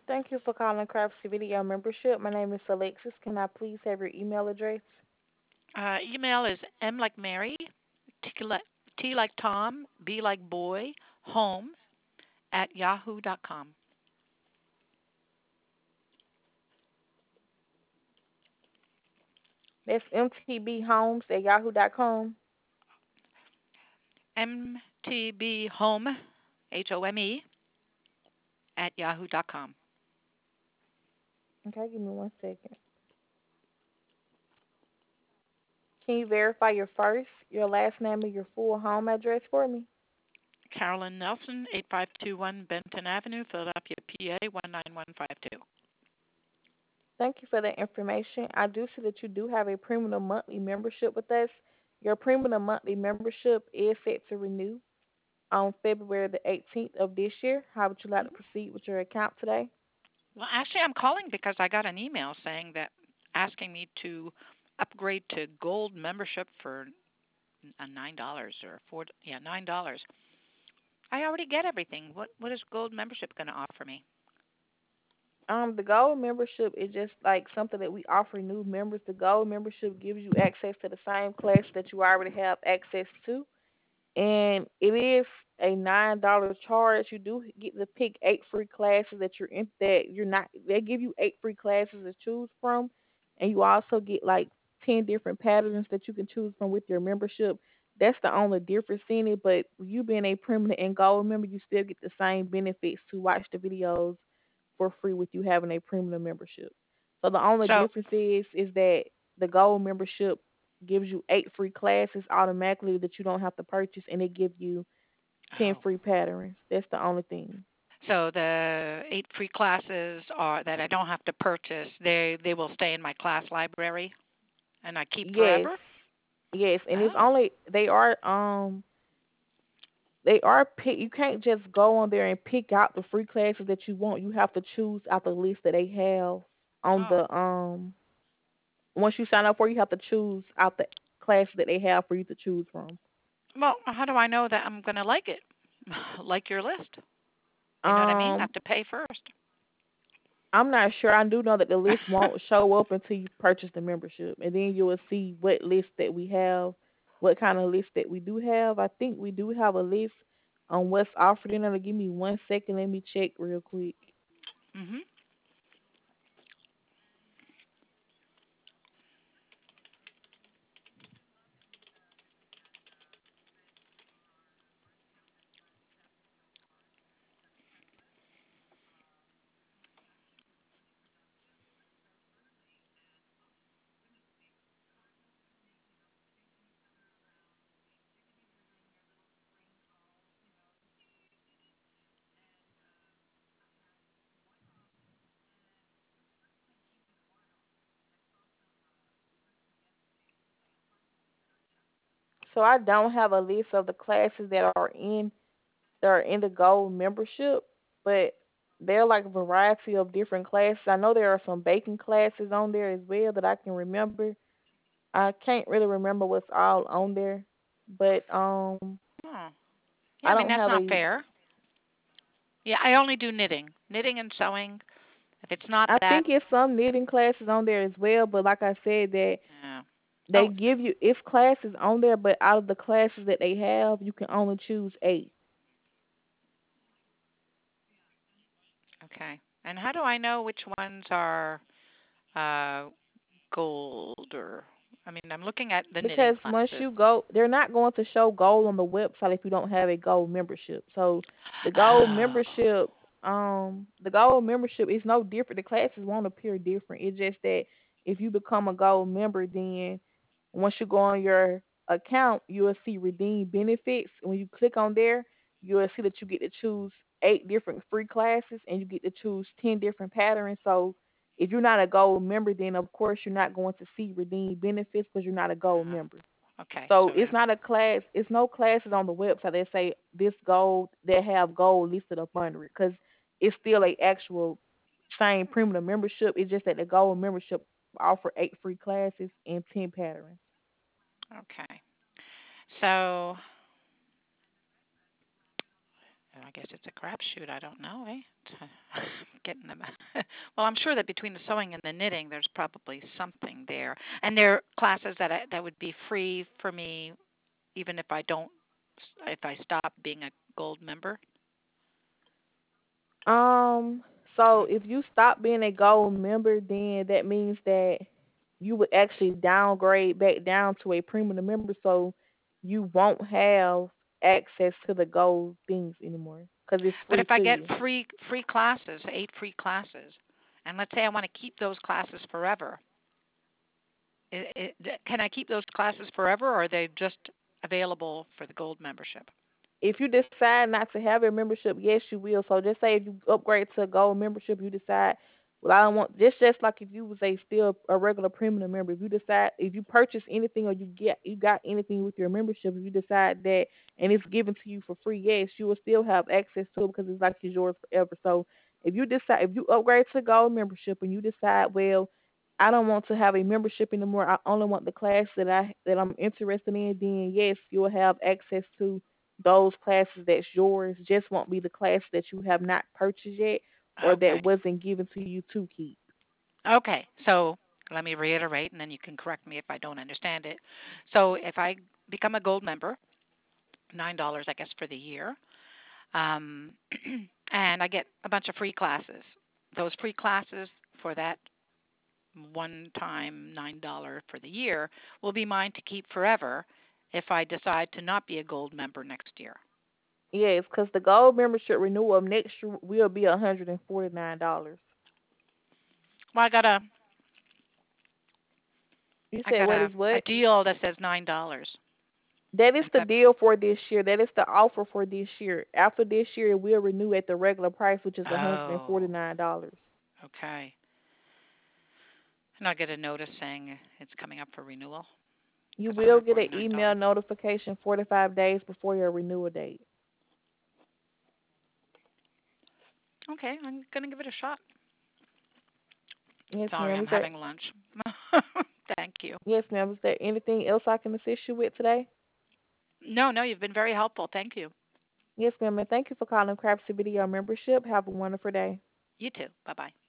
Thank you for calling Craftsy Video Membership. My name is Alexis. Can I please have your email address? Email is M like Mary, T like Tom, B like boy, home at yahoo.com. That's mtbhomes@yahoo.com. MTB home, HOME, at yahoo.com. Okay, give me 1 second. Can you verify your first, your last name, and your full home address for me? Carolyn Nelson, 8521 Benton Avenue, Philadelphia, PA 19152. Thank you for that information. I do see that you do have a premium monthly membership with us. Your premium monthly membership is set to renew on February the 18th of this year. How would you like to proceed with your account today? Well, actually, I'm calling because I got an email saying that asking me to upgrade to gold membership for $9 or four. Yeah, $9. I already get everything. What is gold membership going to offer me? The gold membership is just like something that we offer new members. The gold membership gives you access to the same class that you already have access to, and it is a $9 charge. You do get to pick 8 free classes that you're in. That you're not. They give you 8 free classes to choose from, and you also get like 10 different patterns that you can choose from with your membership. That's the only difference in it. But you being a permanent and gold member, you still get the same benefits to watch the videos for free with you having a premium membership. So the only So, difference is that the gold membership gives you 8 free classes automatically that you don't have to purchase, and it gives you 10 free oh, patterns. That's the only thing. so the 8 free classes are that I don't have to purchase. They will stay in my class library and I keep Yes, forever. yes, and it's Oh, only they are pick. You can't just go on there and pick out the free classes that you want. You have to choose out the list that they have on oh. the once you sign up for, you have to choose out the classes that they have for you to choose from. Well, how do I know that I'm going to like it? Like your list. You know what I mean? Um, Have to pay first. I'm not sure. I do know that the list won't show up until you purchase the membership, and then you will see what list that we have, what kind of list that we do have. I think we do have a list on what's offered in there. Give me 1 second. Let me check real quick. Mhm. So I don't have a list of the classes that are in the gold membership, but they're like a variety of different classes. I know there are some baking classes on there as well that I can remember. I can't really remember what's all on there, but Oh. Yeah, I I mean don't that's have not a. fair. Yeah, I only do knitting and sewing. If it's not I that, think it's some knitting classes on there as well, but like I said, that yeah. they Oh, give you it's classes on there, but out of the classes that they have, you can only choose 8. okay. And how do I know which ones are uh gold or I mean, I'm looking at the knitting Because once classes. you go, they're not going to show gold on the website if you don't have a gold membership. So the gold Oh. membership, the gold membership is no different. The classes won't appear different. It's just that if you become a gold member, then once you go on your account, you will see redeem benefits. When you click on there, you will see that you get to choose 8 different free classes and you get to choose 10 different patterns. So if you're not a gold member, then of course you're not going to see redeem benefits because you're not a gold member. Okay. So So it's not a class. It's no classes on the website that say this gold that have gold listed up under it because it's still a actual same premium membership. It's just that the gold membership offer 8 free classes and 10 patterns. okay. So I guess it's a crapshoot. I don't know, eh? getting them. Well, I'm sure that between the sewing and the knitting, there's probably something there. And there are classes that would be free for me, even if I stop being a gold member. Um, so if you stop being a gold member, then that means that you would actually downgrade back down to a premium member, so you won't have access to the gold things anymore because it's But free if I to get you. free classes, 8 free classes, and let's say I want to keep those classes forever, can I keep those classes forever, or are they just available for the gold membership? If you decide not to have a membership, yes, you will. So just say if you upgrade to a gold membership, you decide, well, I don't want just like if you was a still a regular premium member. If you decide if you purchase anything or you got anything with your membership, if you decide that and it's given to you for free, yes, you will still have access to it because it's like it's yours forever. So if you upgrade to gold membership and you decide, well, I don't want to have a membership anymore. I only want the class that I'm interested in. Then yes, you'll have access to those classes that's yours. Just won't be the class that you have not purchased yet or Okay. that wasn't given to you to keep. Okay. So let me reiterate, and then you can correct me if I don't understand it. So if I become a gold member, $9, I guess, for the year, um, and I get a bunch of free classes. Those free classes for that one time $9 for the year will be mine to keep forever if I decide to not be a gold member next year. Yes, because the gold membership renewal of next year will be $149. Well, You I said got what a is a what? deal that says $9. That is Is the that deal for this year. That is the offer for this year. After this year, it will renew at the regular price, which is Oh, $149. okay. And I'll get a notice saying it's coming up for renewal You because will get an $149. email notification 45 days before your renewal date. Okay, I'm gonna give it a shot. Yes, Sorry, ma'am. I'm Is there having lunch. Thank you. Yes, ma'am. Is there anything else I can assist you with today? No, no, you've been very helpful. Thank you. Yes, ma'am. And thank you for calling Craftsy Video Membership. Have a wonderful day. You too. Bye bye.